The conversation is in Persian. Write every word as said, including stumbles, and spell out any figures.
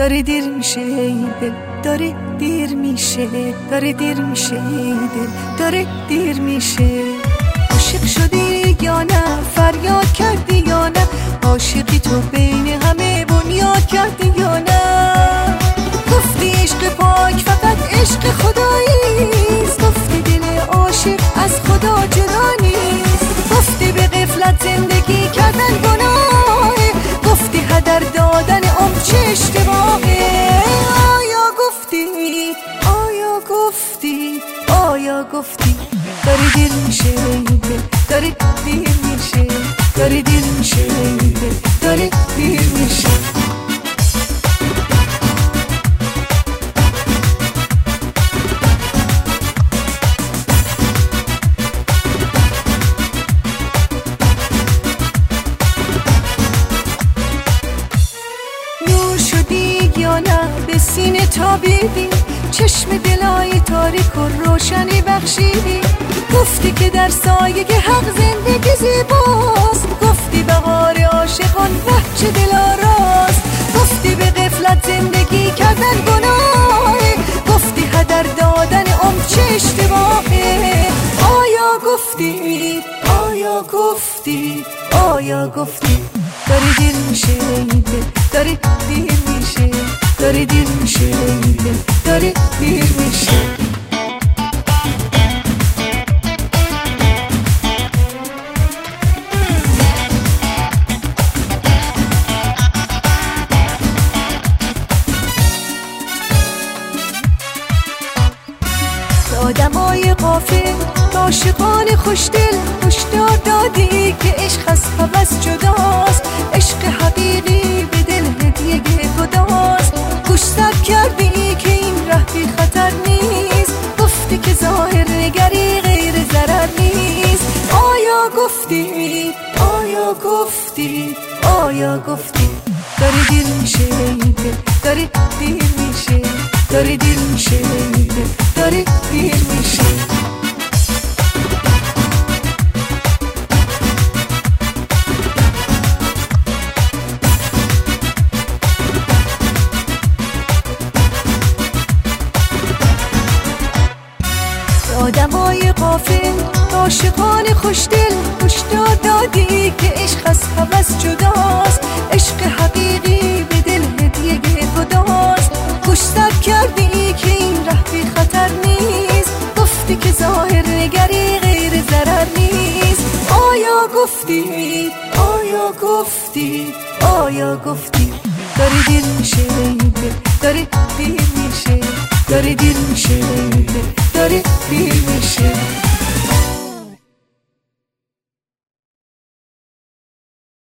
داره دیر میشه ای دل، داره دیر میشه، داره دیر میشه ای دل، داره دیر میشه. عاشق شدی یا نه، فریاد کردی یا نه، عاشقی تو بین همه بنیاد کردی یا نه. گفتی عشق پاک فقط عشق خداییست، گفتی دل عاشق از خدا جدا نیست. گفتی به غفلت زندگی کردن گناهه، گفتی هدر دادن عمر چه اشتباهه. آیا گفتی، آیا گفتی، آیا گفتی داری دیر میشه ای دل، داری دیر میشه، داری دیر میشه ای دل، داری دیر میشه. نور شدی یا نه به سینه تابیدی، چشم دلای تاریک و روشنی بخشیدی. گفتی که در سایه حق زندگی زیباست، گفتی بهار عاشقان وحچ دل آراست. گفتی به غفلت زندگی کردن گناهه، گفتی هدر دادن عمر چه اشتباهه. آیا گفتی، آیا گفتی، آیا گفتی داری دیر میشه ای دل، داری دیر میشه، داری دیر میشه ای دل، داری دیر میشه. آدمای غافل عاشقان خوشدل هشدار دادی که عشق از هوس جداست، عشق حقیقی به دل هدیه خداست. گوش سد کردی که این ره بی خطر نیست، گفتی که ظاهر نگری غیر ضرر نیست. آیا گفتی، آیا گفتی، آیا گفتی داری دیر میشه ای دل، داری دیر میشه، داری دیر میشه ای دل، داری دیر میشه. آدمای غافل عاشقان خوشدل هشدار دادی که عشق از هوس جداست، عشق حقیقی به دل هدیه خداست. گوش سد کردی که این ره بی خطر نیست، گفتی که ظاهر نگری غیر ضرر نیست. آیا گفتی، آیا گفتی، آیا گفتی داری دیر میشه ای دل، داری دیر میشه، داری دیر میشه ای دل، داری دیر میشه.